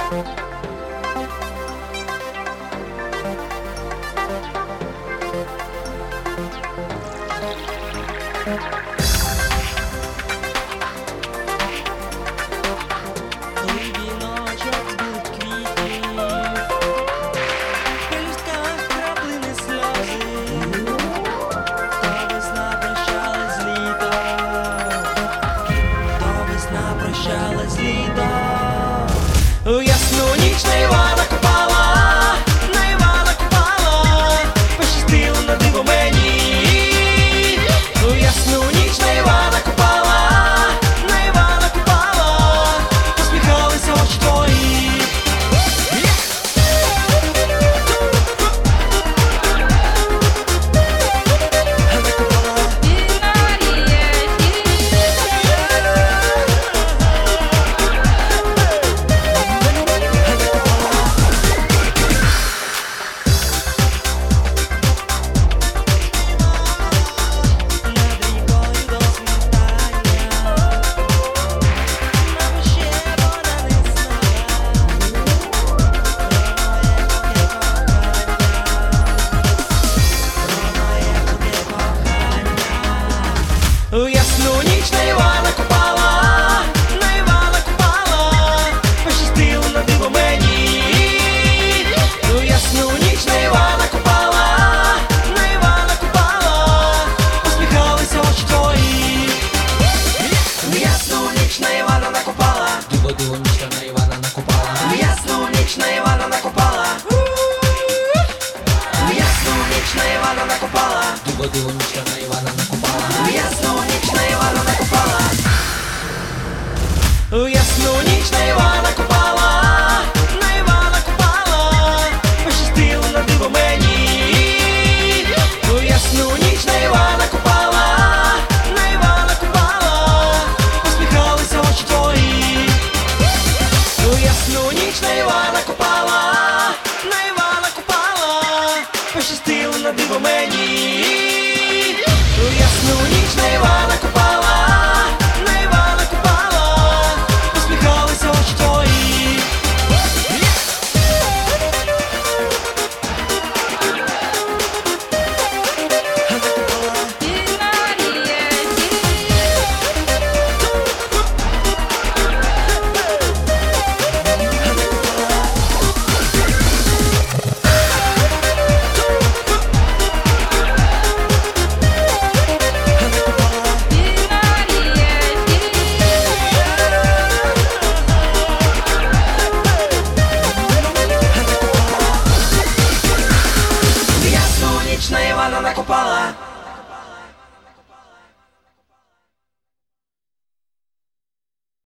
Віночок з квітів, в пелюстках краплини сльози, то весна прощалась з літом, то весна прощалась з літом. У ясну ніч на Івана Купала, на Івана Купала, пощастило на диво мені. У ясну ніч на Івана Купала, на Івана Купала, посміхалися очі твої. У ясну ніч на Івана Купала, на Івана Купала, пощастило на диво мені. У ясну ніч на Івана Купала, на Івана Купала, посміхалися очі твої. У ясну ніч на Івана накупала, Диво ніч на Івана накупала. у ясну ніч на Івана накупала, у ясну ніч на Івана накупала, Диво ніч на Івана накупала. у ясну ніч на Івана накупала, у ясну ніч на Івана Купала, на Івана Купала, пощастило на диво мені. У ясну ніч на Івана Купала, на Івана Купала, посміхалися очі твої. У ясну ніч на Івана Купала, на Івана Купала, пощастило на диво мені. У ясну ніч на Івана Купала, на Івана Купала, посміхалися очі твої. У ясну ніч на Івана накупала,